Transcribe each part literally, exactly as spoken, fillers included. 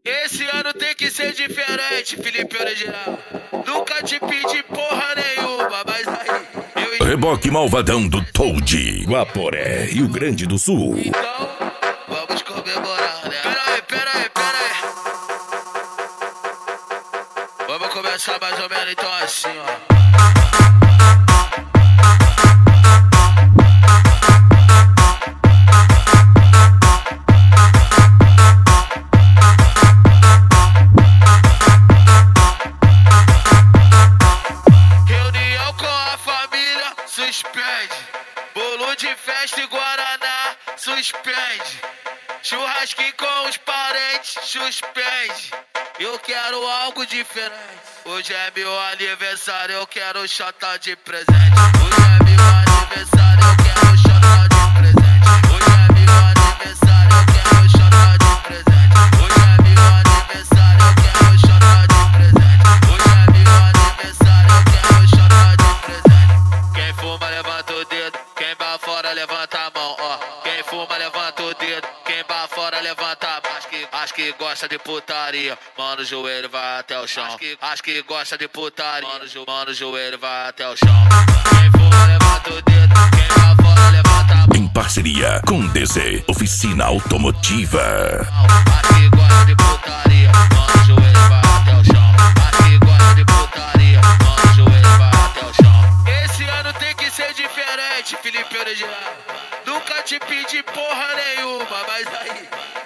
Esse ano tem que ser diferente, Felipe Original. Nunca te pedi porra nenhuma, mas aí eu... Reboque malvadão do Toad, Guaporé, Rio Grande do Sul. Então, vamos comemorar, né? Pera aí, pera aí, pera aí. Vamos começar mais ou menos então assim, ó. Suspende, bolo de festa e guaraná, suspende, churrasquinho com os parentes, suspende. Eu quero algo diferente. Hoje é meu aniversário, eu quero chata de presente. Hoje é meu aniversário, eu quero chata de presente. Hoje é meu aniversário, eu quero chata de presente. Hoje é meu aniversário, eu quero chata de presente. Hoje é meu aniversário, eu quero chata de presente. Quem fuma levanta o dedo, quem vai fora levanta a mão, ó. Quem fuma levanta o dedo, quem vai fora levanta a mão. Acho que, acho que gosta de putaria, mano, o joelho vai até o chão. Acho que, acho que gosta de putaria, mano, jo, mano, o joelho vai até o chão. Quem fuma levanta o dedo, quem vai fora levanta a mão. Em parceria com D Z, Oficina Automotiva. Acho que gosta de putaria, mano, o joelho vai até o chão. Acho que gosta de putaria, mano, o joelho vai até o chão. Esse ano tem que ser diferente, Felipe Original. Nunca te pedi porra nenhuma, mas aí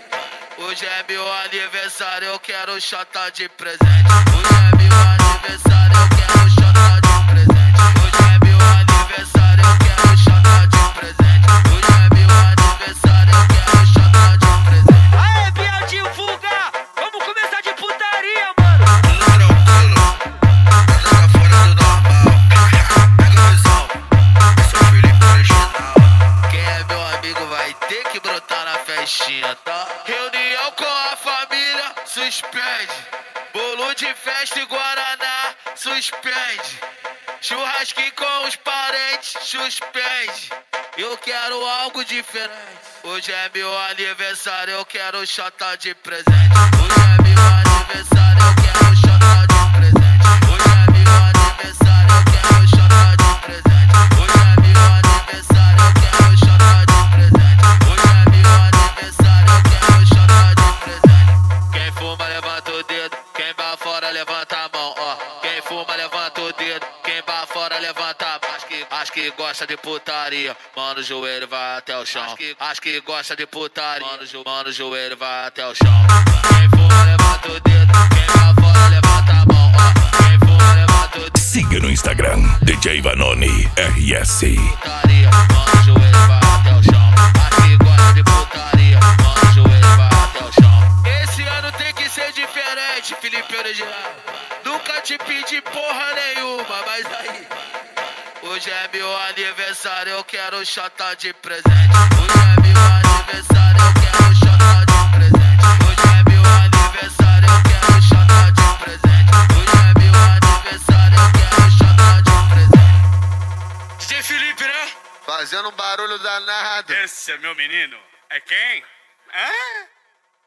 hoje é meu aniversário, eu quero chata de presente. Hoje é meu aniversário, eu quero chata de presente. Hoje é meu aniversário, eu quero chata de presente. Hoje é meu aniversário, eu quero chata de presente. Aê, Biel, divulga! Vamos começar de putaria, mano! Tudo tranquilo, mas tá fora do normal. Pega a visão, eu sou Felipe Original. Quem é meu amigo vai ter que brotar na festinha, tá? Reunião com a família, suspende. Bolo de festa e guaraná, suspende. Churrasquinho com os parentes, suspende. Eu quero algo diferente. Hoje é meu aniversário, eu quero chata de presente. Hoje é meu aniversário, eu quero chata de presente. Hoje é meu aniversário, eu quero chata de presente. Hoje é meu aniversário, eu quero chata de presente. Hoje é meu aniversário, eu quero chata de presente. Quem fuma levanta o dedo, quem vai fora levanta a mão, ó. Quem fuma levanta o dedo, quem vai fora levanta a mão. Acho que, acho que gosta de putaria, mano, o joelho vai até o chão. Acho que, acho que gosta de putaria, mano, jo, mano, o joelho vai até o chão. Quem fuma levanta o dedo, quem vai fora levanta a mão, ó. Quem fuma levanta o dedo. Siga no Instagram, D J Vanoni R S. Putaria, mano, o joelho vai até o chão. Acho que gosta de putaria, mano, o joelho vai até o chão. Esse ano tem que ser diferente, Felipe Original. Nunca te pedi porra nenhuma, mas aí hoje é meu aniversário, eu quero chata de presente. Hoje é meu aniversário, eu quero chata de presente. Hoje é meu aniversário, eu quero chata de presente. Hoje é meu aniversário, eu quero chata de presente. D J Felipe, né? Fazendo um barulho danado. Esse é meu menino. É quem? Hã?